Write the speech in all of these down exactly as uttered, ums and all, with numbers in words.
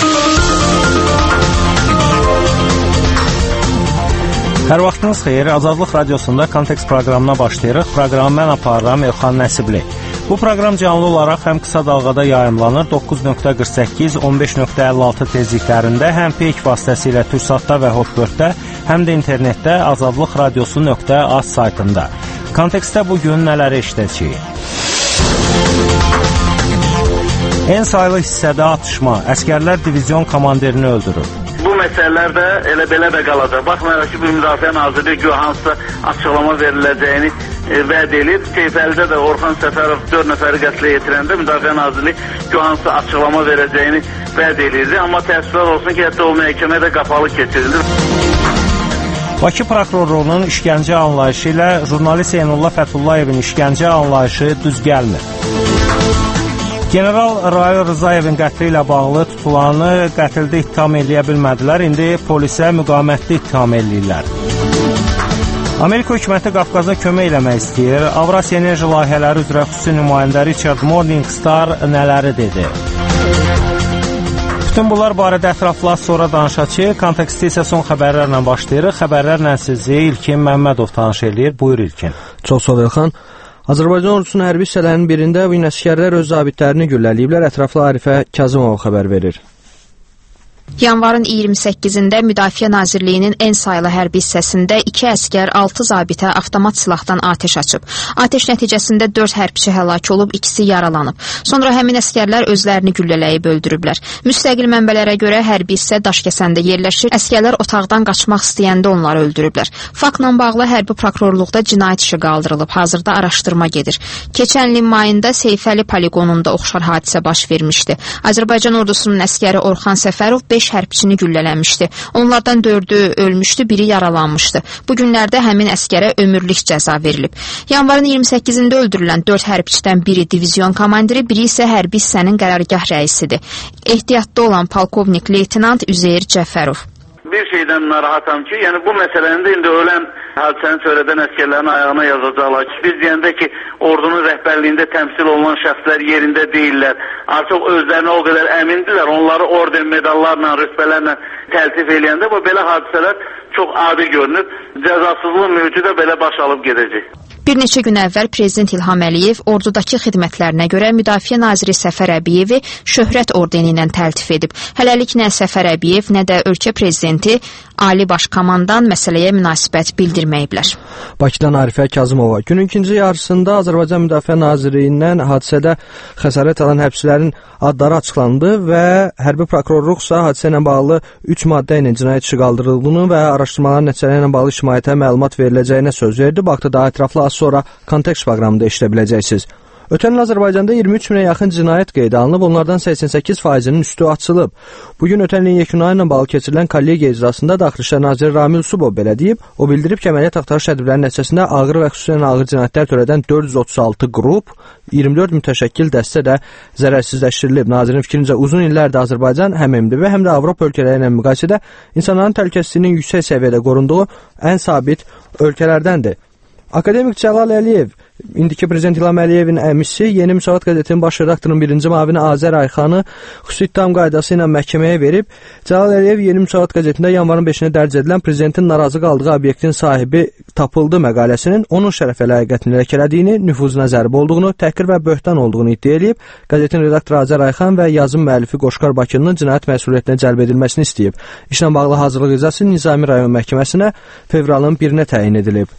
Hər vaxtınız xeyir, Azadlıq Radiosunda Kontekst proqramına başlayırıq. Proqramı mən aparıram Elxan Nəsibli. Bu proqram canlı olaraq həm qısa dalğada yayımlanır, doqquz nöqtə qırx səkkiz on beş nöqtə əlli altı tezliklərində, həm peyk vasitəsilə Türksatda və Hotbirddə, həm də internetdə azadlıq radiosu nöqtə az saytında. Kontekstdə bugün nələri eşidəcəyik? En sayılı hissədə atışma, əskərlər divizyon komandirini öldürür. Bu məsələlər də elə belə də qalacaq. Baxmayaraq ki, bu Müdafiə Nazirliyi güya hansısa açıqlama veriləcəyini e, vəd edir. Keyfəlidə də Orxan Səfərov dörd nəfəri qətlə yetirəndə Müdafiə Nazirliyi güya hansısa açıqlama verəcəyini vəd edirdi. Amma təəssüflər olsun ki, hətta o məhkəmə də qapalı keçirildi. Bakı prokurorluğunun işgəncə anlayışı ilə jurnalist Zeynullah Fətullayevin işgəncə anlayışı düz gəlmir. General Rayo Rızayevin qətli ilə bağlı tutulanı qətildə ittiham eləyə bilmədilər, indi polisə müqamətli ittiham eləyirlər. Amerika hökuməti Qafqaza kömək eləmək istəyir. Avrasiya Enerji layihələri üzrə xüsusi nümayəndə Richard Morningstar nələri dedi? Bütün bunlar barədə ətraflı az sonra danışacağıq. Kontekstdə isə son xəbərlərlə başlayırıq. Xəbərlərlə sizi İlkin Məmmədov tanış eləyir. Buyur İlkin. Çox sağ ol Elxan. Azərbaycan ordusunun hərbi hissələrinin birində bu gün əsgərlər öz zabitlərini güllələyiblər. Ətraflı Arifə Kazımov xəbər verir. Yanvarın iyirmi səkkizində Müdafiə Nazirliyinin en sayılı hərbi hissəsində iki əskər altı zabitə avtomat silahdan atəş açıb. Atəş nəticəsində dörd hərbçi həlak olub, ikisi yaralanıb. Sonra həmin əskərlər özlərini güllələyib öldürüblər. Müstəqil mənbələrə görə hərbi hissə Daşkəsəndə yerləşir. Əskərlər otaqdan qaçmaq istəyəndə onları öldürüblər. Faktla bağlı hərbi prokurorluqda cinayət işi qaldırılıb. Hazırda araşdırma gedir. Keçən ilin mayında Seyfəli poligonunda oxşar hadisə baş vermişdi. Azərbaycan ordusunun əskəri Orxan Səfərov beş hərbçini güllələmişdi. Onlardan dördü ölmüşdü, biri yaralanmışdı. Bu günlərdə həmin əskərə ömürlük cəza verilib. Yanvarın iyirmi səkkizində öldürülən dörd hərbçidən biri divizyon komandiri, biri isə hərbi hissənin qərargah rəisidir. Ehtiyatda olan polkovnik leytenant Üzeyir Cəfərov. Bir şeydən narahatam ki, yəni bu məsələnin də indi ölən hadisəni törədən əskərlərin ayağına yazacaqlar ki, biz deyəndə ki, ordunun rəhbərliyində təmsil olunan şəxslər yerində deyirlər. Artıq özlərinə o qədər əmindirlər, onları orden medallarla, rütbələrlə təltif eləyəndə bu belə hadisələr çox adi görünür. Cəzasızlıq mühiti də belə baş alıb gedəcək. Bir neçə gün əvvəl Prezident İlham Əliyev ordudakı xidmətlərinə görə Müdafiə Naziri Səfər Əbiyevi şöhrət ordeni ilə təltif edib. Hələlik nə Səfər Əbiyev, nə də ölkə prezidenti Ali Baş Komandan məsələyə münasibət bildirməyiblər. Bakıdan Arifə Kazımova. Günün ikinci yarısında Azərbaycan Müdafiə Nazirliyindən hadisədə xəsarət alan hərbçilərin adları açıqlandı və hərbi prokurorluq isə hadisə ilə bağlı üç maddə ilə cinayət işi qaldırıldığını və araşdırmaların nəticələri ilə bağlı ictimaiyyətə məlumat veriləcəyinə söz verdi. Bax da daha ətraflı az sonra Kontekst proqramında eşidə biləcəksiniz. Ötən il Azərbaycanda iyirmi üç minə yaxın cinayət qeydə alınıb, onlardan səksən səkkiz faizinin üstü açılıb. Bugün ötən ilin yekun ayı ilə bağlı keçirilən kollegiya icrasında Daxili İşlər naziri Ramil Usubov belə deyib. O bildirib ki, əməliyyat axtarış tədbirlərinin nəticəsində ağır və xüsusən ağır cinayətlər törədən dörd yüz otuz altı qrup, iyirmi dörd mütəşəkkil dəstə də zərərsizləşdirilib. Nazirin fikrincə uzun illərdir Azərbaycan həm M D B, həm də Avropa ölkələri ilə müqayisədə insanların təhlükəsizliyinin yüksək səviyyədə qorunduğu ən sabit ölkələrdəndir. Akademik Cəlal Əliyev, indiki Prezident İlham Əliyevin əmisi, Yeni Müsavat qəzetinin baş redaktorunun birinci müavini Azər Ayxanı xüsusi ittiham qaydası ilə məhkəməyə verib. Cəlal Əliyev Yeni Müsavat qəzetində yanvarın beşinə dərc edilən prezidentin narazı qaldığı obyektin sahibi tapıldı məqaləsinin onun şərəfə layiqətini ləkələdiyini, nüfuzuna zərb olduğunu, təhqir və böhtan olduğunu iddia edib. Qəzetin redaktoru Azər Ayxan və yazım müəllifi Qoşqar Bakının cinayət məsuliyyətinə cəlb edilməsini istəyib. İşlə bağlı hazırlıq icrası Nizami rayon məhkəməsinə fevralın birinə təyin edilib.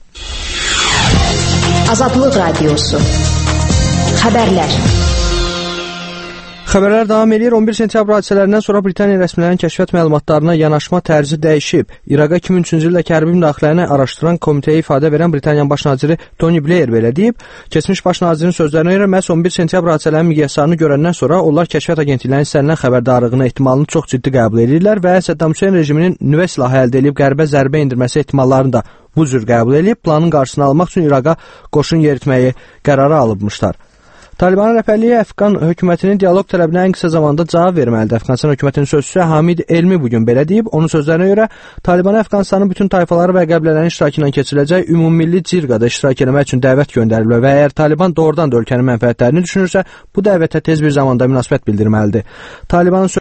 Azadlıq Radiosu. Xəbərlər. Xəbərlər davam edir. on bir sentyabr hadisələrindən sonra Britaniya rəsmilərinin kəşfiyyat məlumatlarına yanaşma tərzi dəyişib. İraqa iki min üçüncü ildəki hərbi müdaxiləni araşdıran komitəyə ifadə verən Britaniyanın baş naziri Tony Blair belə deyib. Keçmiş baş nazirin sözlərinə görə məhz on bir sentyabr hadisələrinin miqyaslarını görəndən sonra onlar kəşfiyyat agentliklərinin istənilən xəbərdarlığına ehtimalını çox ciddi qəbul edirlər və Səddam Hüseyn rejiminin nüvə silahı əldə edib qərbə zərbə endirməsi ehtimallarını da bu cür qəbul edib, planın qarşısını almaq üçün İraqa qoşun yeritməyi qərara alıbmışlar. Talibanın rəhbərliyi Əfqan hökumətinin dialoq tələbinə ən qısa zamanda cavab verməlidir. Əfqanistan hökumətinin sözçüsü Hamid Elmi bugün belə deyib. Onun sözlərinə görə Talibana Əfqanistanın bütün tayfaları və qəbilələrin iştirakı ilə keçiriləcək ümummilli cirqada iştirak etmək üçün dəvət göndərilib və əgər Taliban doğrudan da ölkənin mənfəətlərini düşünürsə, bu dəvətə tez bir zamanda münasibət bildirməlidir. Talibanın